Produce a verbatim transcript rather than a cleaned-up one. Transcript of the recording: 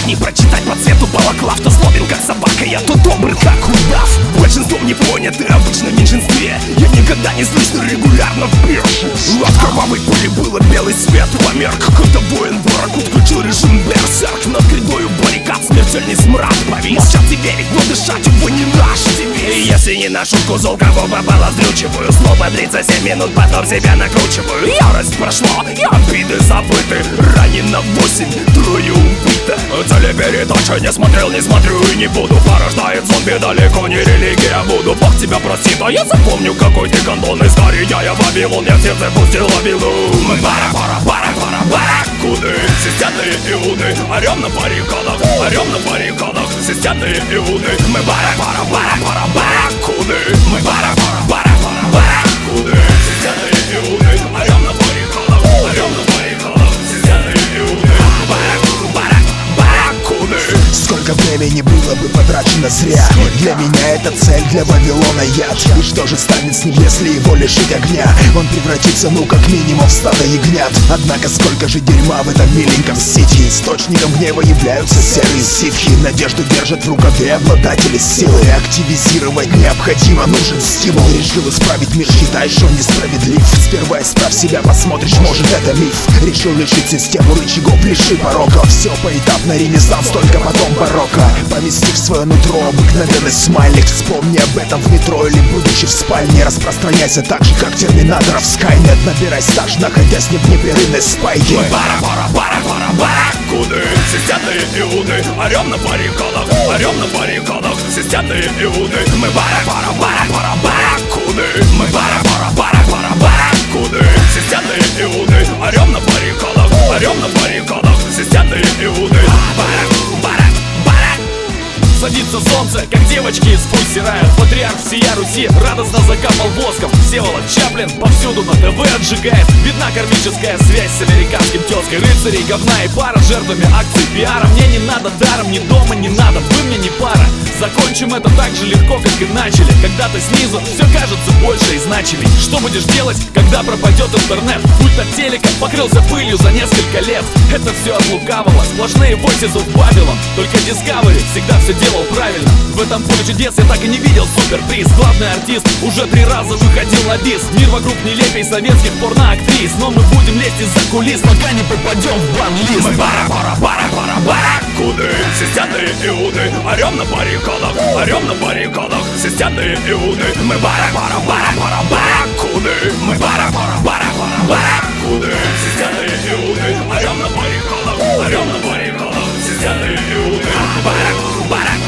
глав. Не прочитать по цвету балаклав. То злобен как собака, я то добрый как удав. Большинством не поняты, обычно в меньшинстве. Я никогда не злюсь, но регулярно вбешу. От кровавой пули было белый свет померк. Когда воин ворог включил режим берсерк. Над грядою баррикад смертельный смрад повис. Молчать и верить, но дышать его не наш девиз. И если не на шутку зол, кого попало, вздрючиваю. Снова тридцать семь минут, потом себя накручиваю. Ярость прошла, и обиды забыты. Ранено восемь, трое убито. Цели передачи не смотрел, не смотрю и не буду. Порождает зомби, далеко не религия. Буду, Бог тебя простит, а я запомню, какой ты гондон. Из я Вавилон, я в сердце пустил вину. Мы бара-бара-бара-бара-барракуды. Системные иуды, орем на баррикадах. Орем на баррикадах, системные иуды. Мы бара-бара-бара-бара-барракуды. Мы бара-бара-бара-бара-барракуды. Системные иуды, орем на баррикадах. Орем на баррикадах, системные иуды. Барракуды. Сколько времени было бы потрачено зря. Для меня это цель, для Вавилона яд. И что же станет с ним, если его лишить огня? Он превратится, ну как минимум, в стадо ягнят. Однако сколько же дерьма в этом миленьком сити. Источником гнева являются серые ситхи. Надежду держат в рукаве обладатели силы. Активизировать необходимо, нужен стимул. Решил исправить мир, считаешь, он несправедлив. Сперва исправь себя, посмотришь, может это миф. Решил лишить систему рычагов, лиши пороков. Все поэтапно, ренессанс, только потом барокко. Помести в свое нутро обыкновенный смайлик. Вспомни об этом в метро или будучи в спальне. Распространяйся так же, как терминаторов Skynet. Набирай стаж, находясь не в непрерывной спайке. Мы бара-бара-бара-бара-барракуды. Системные иуды, орем на баррикадах. Орем на баррикадах, системные иуды. Мы бара-бара-бара-бара-барракуды. Мы бара-бара-бара-бара-барракуды. Системные иуды, орем на баррикадах. Орем на баррикадах, системные иуды. Садится солнце, как девочки из пусть сирают. Патриарх всея Руси радостно закапал воском. Всеволод Чаплин повсюду на ТВ отжигает. Видна кармическая связь с американским тезкой. Рыцарей, говна и пара, жертвами акций пиара. Мне не надо даром, ни дома не надо, вы мне не пара. Закончим это так же легко, как и начали. Когда-то снизу все кажется больше и значимей. Что будешь делать, когда пропадет интернет? Пульт от телека покрылся пылью за несколько лет. Это все от лукавого, сплошные voices of Babylon. Только Discovery всегда все делал правильно. В этом поле чудес я так и не видел суперприз. Главный артист уже три раза выходил на бис. Мир вокруг нелепей советских порноактрис. Но мы будем лезть из-за кулис, пока не попадем в бан-лист. Мы бара-бара-бара-бара-барракуды. Системные иуды, орем на баррикадах. Орем на баррикадах, системные иуды. Мы бара-бара-бара-бара-барракуды. Мы бара-бара-бара-бара-барракуды. Системные иуды, орем на баррикадах. Орем на баррикадах, системные иуды. Барракуды.